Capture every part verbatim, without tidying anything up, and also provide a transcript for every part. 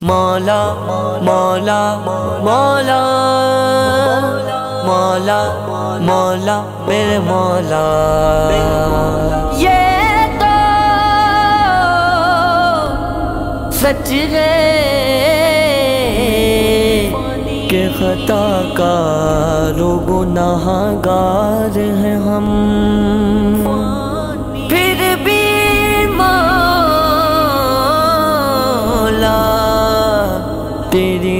مولا مولا مولا مولا مولا میرے مولا، یہ تو سچ ہے کہ خطا کار و گناہ گار ہیں ہم، پھر بھی تیری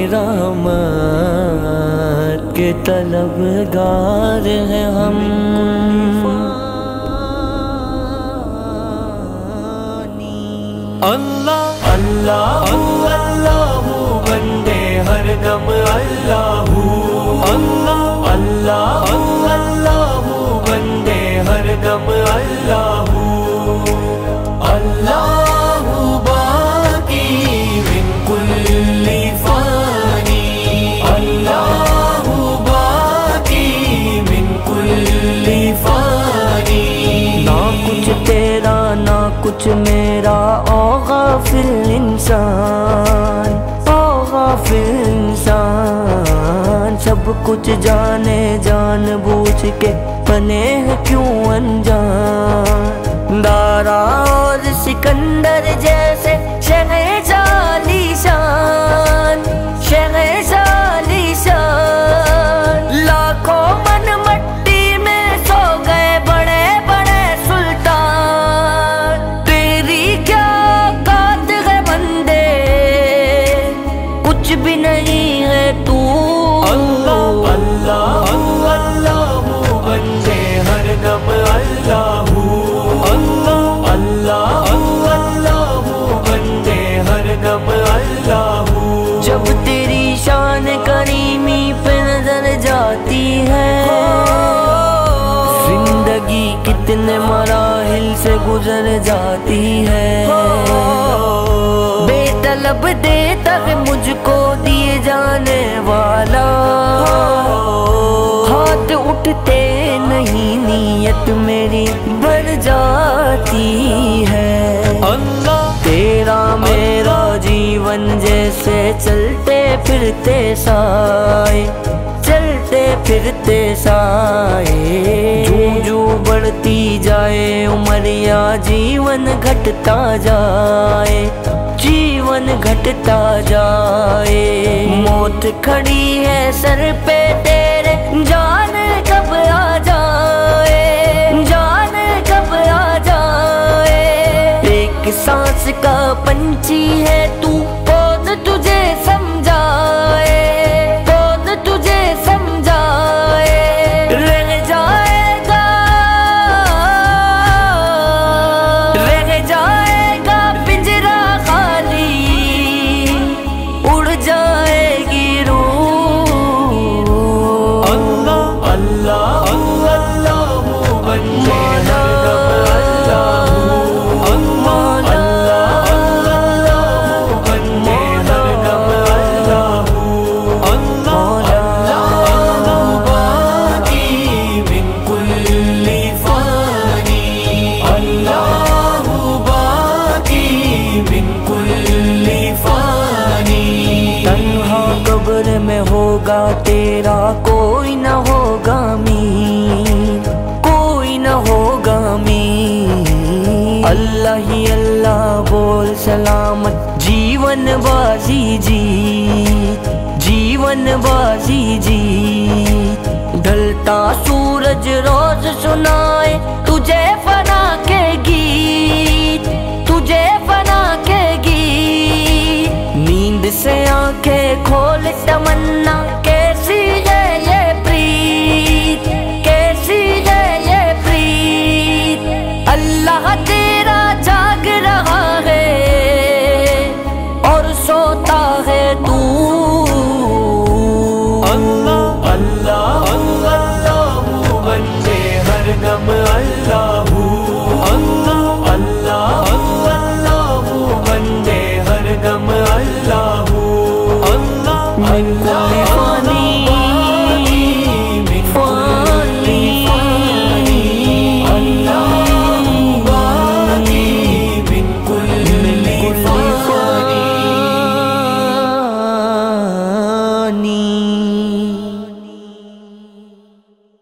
رحمت کے طلبگار ہیں ہم۔ اللہ اللہ اللہ بندے ہر دم اللہ اللہ اللہ اللہ بندے ہر دم اللہ اللہ کچھ میرا او غافل انسان، او غافل انسان، سب کچھ جانے جان بوجھ کے بنے ہیں کیوں انجان، دارا اور سکندر جیسے شہنشاہ عالی شان، شہنشاہ عالی شان، لاکھوں من مٹی میں سو گئے بڑے بڑے سلطان، بھی نہیں ہے تو اللہ اللہ اللہ بندے ہر دم اللہ اللہ اللہ اللہ بندے ہر دم اللہ، جب تیری شان کریمی پہ نظر جاتی ہے، زندگی کتنے مراحل سے گزر جاتی ہے، بے طلب دیتا ہے مجھ کو دیے جانے والا، ہاتھ اٹھتے نہیں نیت میری بڑھ جاتی ہے، اللہ تیرا میرا جیون جیسے چلتے پھرتے سائے، چلتے پھرتے سائے، جو جو بڑھتی جائے عمر یا جیون گھٹتا جائے، جیون گھٹتا جائے، موت کھڑی ہے سر پہ تیرے، جان کب آ جائے، جان کب آ جائے، ایک سانس کا پنچھی ہے تو کون تجھے سمجھائے، کون تجھے سمجھائے، رہ جائے گا رہ جائے گا پنجرا خالی، اڑ جائے گی روح، اللہ اللہ اللہ بندے ہر دم اللہ اللہ اللہ بندے ہر دم اللہ اللہ باقی من کل فانی، اللہ باقی من کل فانی، تنہا قبر میں ہوگا تیرا کوئی نہ ہوگا مین، کوئی نہ ہوگا مین، اللہ ہی اللہ بول سلامت جیون بازی جیت، جیون بازی جیت، ڈھلتا سورج روز سنائے تجھے فنا کے گیت، تجھے فنا کے گیت، نیند سے آنکھیں کھول تمنا کیسی ہے یہ پریت، کیسی ہے یہ پریت، اللہ تیرا جاگ رہا ہے اور سوتا ہے تو، اللہ اللہ اللہ بندے ہر دم اللہ اللہ اللہ اللہ بندے ہر دم اللہ اللہ اللہ